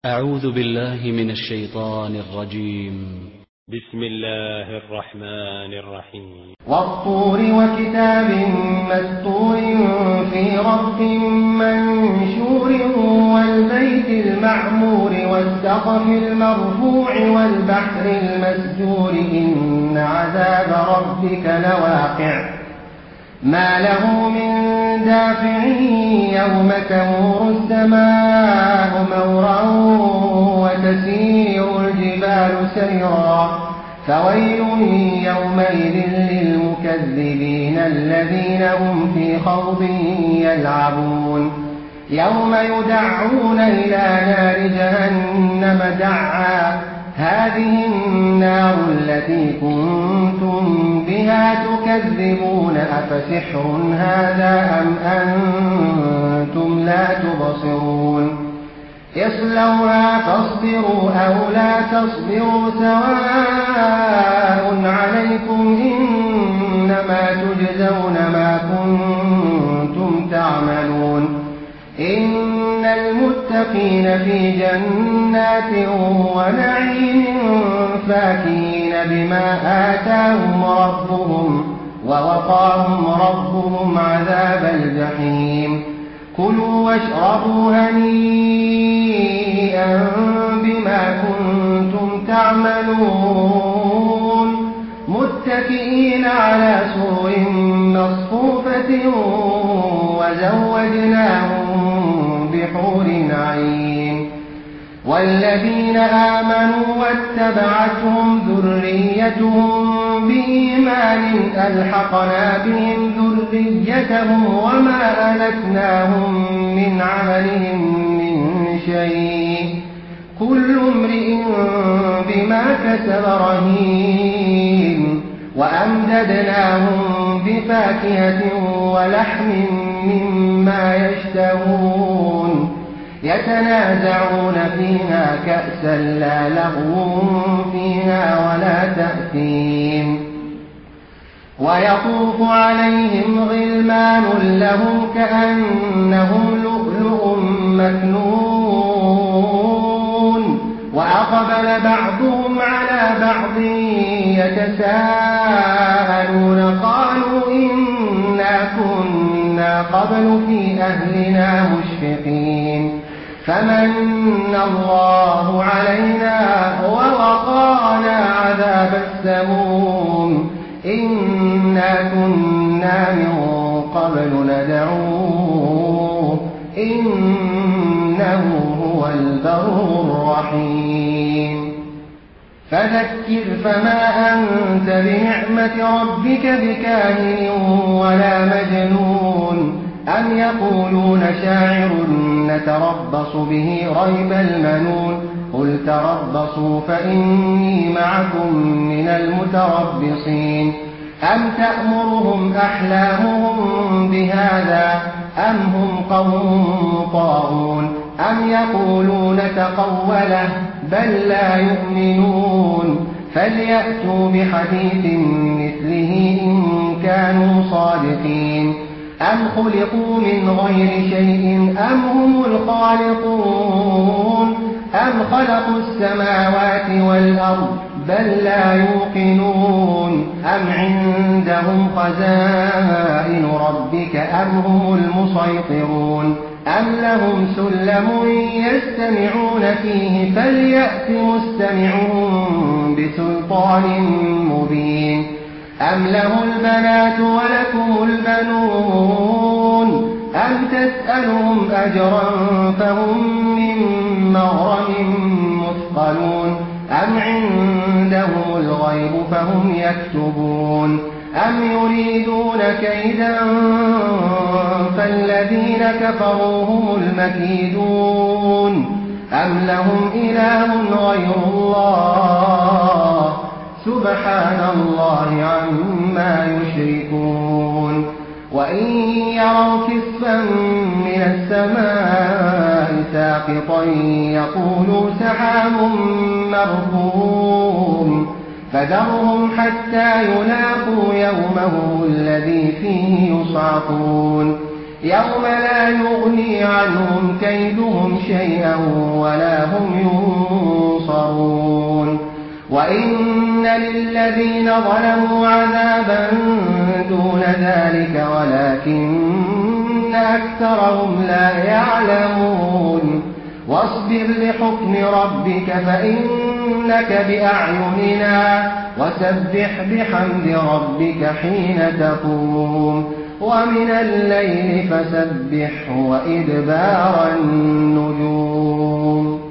أعوذ بالله من الشيطان الرجيم. بسم الله الرحمن الرحيم. والطور وكتاب مسطور في رق منشور والبيت المعمور والسقف المرفوع والبحر المسجور إن عذاب ربك لواقع ما له من دافع يوم تمور السماء مورا وتسير الجبال سيرا فويل يومئذ للمكذبين الذين هم في خوض يلعبون يوم يدعون إلى نار جهنم دعا هذه النار التي كنتم بها تكذبون أفسحر هذا أم أنتم لا تبصرون اصلوها فاصبروا أو لا تصبروا سواء عليكم إنما تجزون ما كنتم تعملون إن المتقين في جنات ونعيم فاكهين بما آتاهم ربهم ووقاهم ربهم عذاب الجحيم كلوا واشربوا هنيئا بما كنتم تعملون متكئين على سرر مصفوفة وزوجناهم بحور عين والذين آمنوا واتبعتهم ذريتهم بإيمان ألحقنا بهم ذريتهم وما ألتناهم من عملهم من شيء كل امرئ بما كسب رهين وأمددناهم بفاكهة ولحم مما يشتهون يتنازعون فيها كأسا لا لغو فيها ولا تأثيم ويطوف عليهم غلمان لهم كأنهم لؤلؤ مكنون وأقبل بعضهم على بعض يتساءلون قالوا إنا كنا قبل في أهلنا مشفقين فمن الله علينا ووقانا عذاب السموم إنا كنا من قبل ندعوه إنه هو البر الرحيم فذكر فما أنت بنعمة ربك بكاهن ولا مجنون أم يقولون شاعر نتربص به ريب المنون قل تربصوا فإني معكم من المتربصين أم تأمرهم أحلامهم بهذا أم هم قوم طاغون أم يقولون تقوله بل لا يؤمنون فليأتوا بحديث مثله إن كانوا صادقين أم خلقوا من غير شيء أم هم الخالقون أم خلقوا السماوات والأرض بل لا يوقنون أم عندهم خزائن ربك أم هم المسيطرون أم لهم سلم يستمعون فيه فليأت مستمعهم بسلطان مبين أم له البنات ولكم البنون أم تسألهم أجرا فهم من مغرم مثقلون أم عندهم الغيب فهم يكتبون أم يريدون كيدا فالذين كفروا هم المكيدون أم لهم إله غير الله سبحان الله عما يشركون وإن يروا كسفا من السماء ساقطا يقولوا سحاب مركوم فذرهم حتى يلاقوا يومهم الذي فيه يصعقون يوم لا يغني عنهم كيدهم شيئا ولا هم وإن للذين ظلموا عذابا دون ذلك ولكن أكثرهم لا يعلمون واصبر لحكم ربك فإنك بأعيننا وسبح بحمد ربك حين تقوم ومن الليل فسبحه وإدبار النجوم